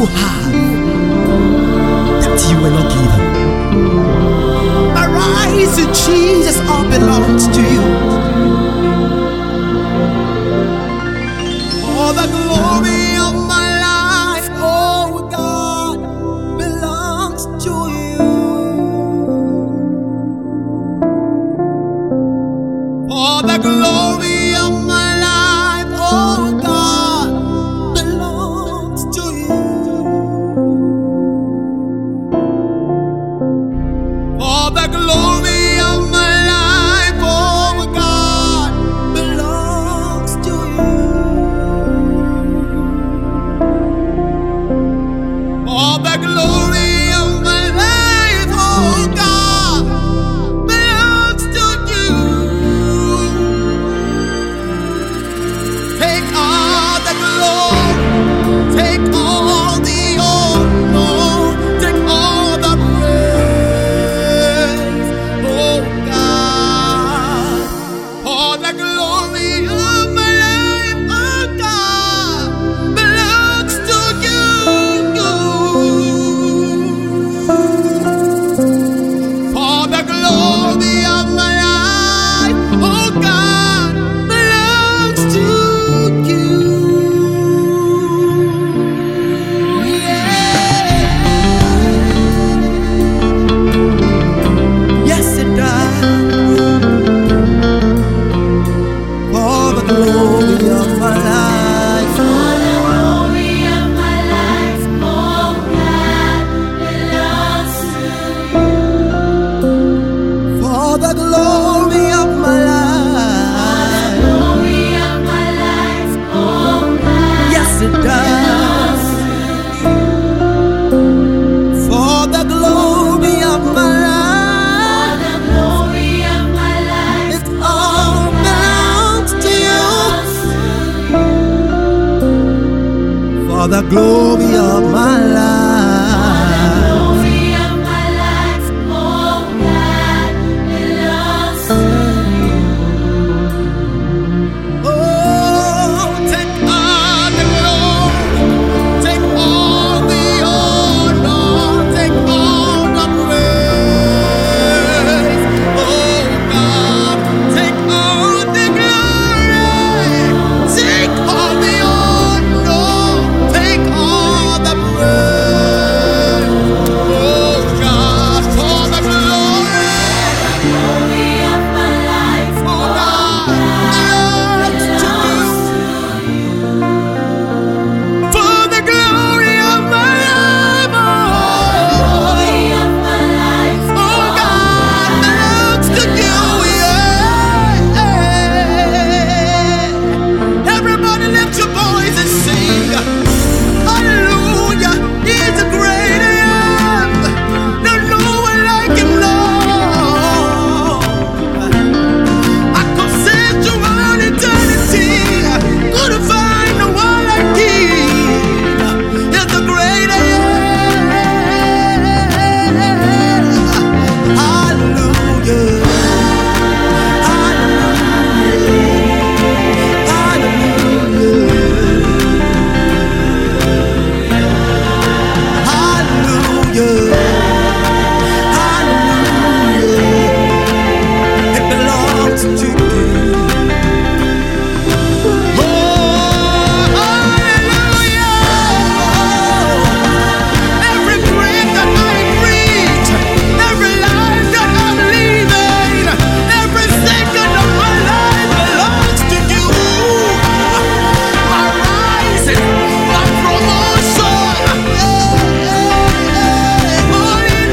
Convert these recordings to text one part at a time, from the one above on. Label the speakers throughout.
Speaker 1: you have that you were not given. Arise, Jesus, all belongs to you. All the glory of my life, oh God, belongs to you. All the glory of my life, oh God, belongs to you. All the glory of my life, oh God, belongs to you. All the glory of my life, oh God, belongs to you. Take all the glory, take all the honor, take all the praise, oh God. All the glory of my life, oh God, belongs to you. All the glory of my life, oh God, belongs to you. Yeah. Yes, it does. All the glory of my life,
Speaker 2: For the glory of my life, oh God, belongs to you.
Speaker 1: for the glory of my life.
Speaker 2: Glory of my life, oh God,
Speaker 1: Yes, it does. For the glory of my life,
Speaker 2: the glory of my life,
Speaker 1: it all belongs to you. For the glory of my life,
Speaker 2: glory of my life, oh God, belongs to you.
Speaker 1: oh, take all the glory, take all the honor, take all the praise. Oh God, take all the glory, take all the honor, take all the praise. Oh God, for the glory,
Speaker 2: Glory of my life,
Speaker 1: oh God, belongs to you. For the glory of my life,
Speaker 2: glory of my life,
Speaker 1: oh God, belongs to you. Yeah. Everybody lift your voice and sing. Hallelujah. He's a great I am. There's no one like him, Lord. I could search throughout eternity, couldn't find no one like him. He's the great I am. Hallelujah. Hallelujah. Hallelujah. It belongs to you. Oh, hallelujah. Every breath that I breathe, every life that I'm living, every second of my life belongs to you. My rising, my promotion, all it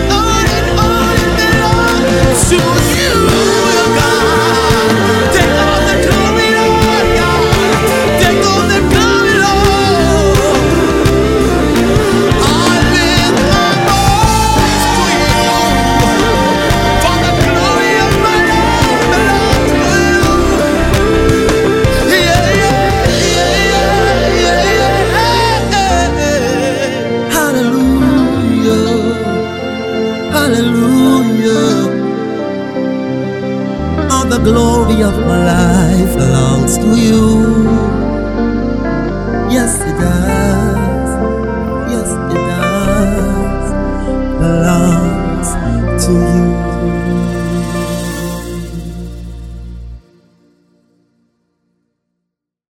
Speaker 1: belongs to you, God. Take all the glory, Lord God. Take all the glory, Lord. I lift my voice to you. For the glory of my life belongs to you. Yeah, yeah, yeah. Hallelujah. Hallelujah. All the glory of my life belongs to you. Yes, it does. Yes, you.